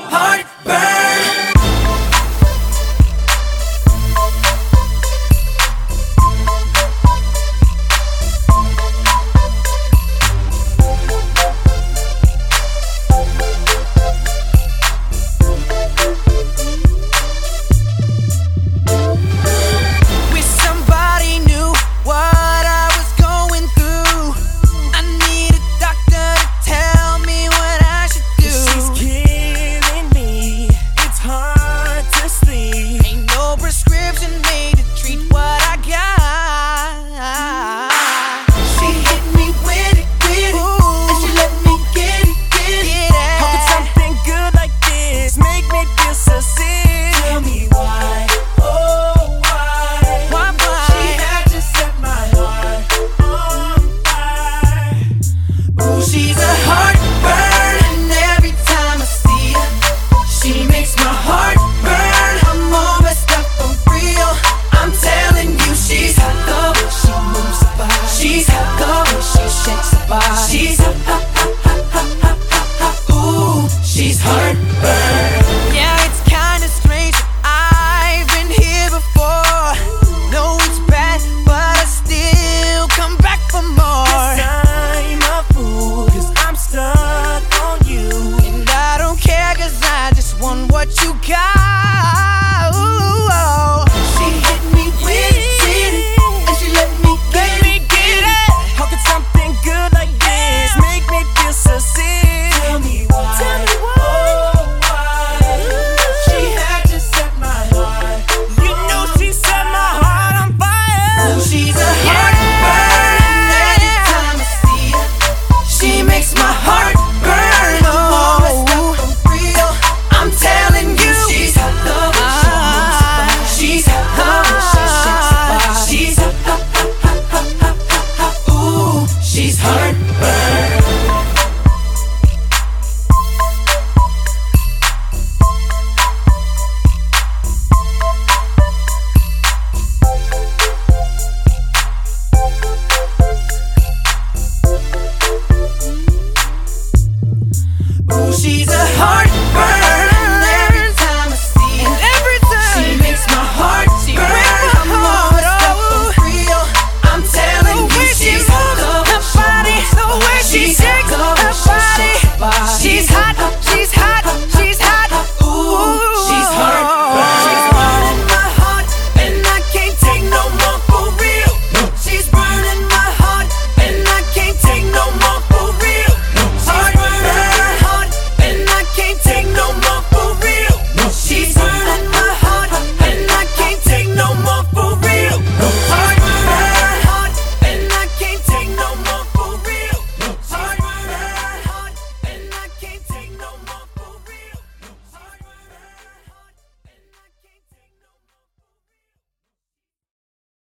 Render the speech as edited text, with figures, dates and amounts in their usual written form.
heartburn. She's a heartburn, and every time I see her, she makes my heart burn. I'm all messed up for real. I'm telling you, she's hot the way she moves her body. She's hot the way she shakes her body. She's hot, hot, hot, hot, hot, hot, hot, hot. Ooh, she's heartburn. Yeah, it's kinda strange. I've been here before. No, it's bad, but I still come back for more. What you got? Ooh, she hit me with it, and she let me get it. How could something good like this make me feel so sick? Tell me why. Tell me why. Oh, why? She had to set my heart. You know she set my heart on fire. Ooh, she's a heartburn, and every time I see her, she makes my heart burn. Oh, messed up for real. I'm telling you, she's hot the way she moves her body. She's hot the way she shakes her body. She's hot, hot, hot, hot, hot, hot, hot, hot. Ooh, she's heartburn. Ooh, she's a heartburn. She's hot, she's hot.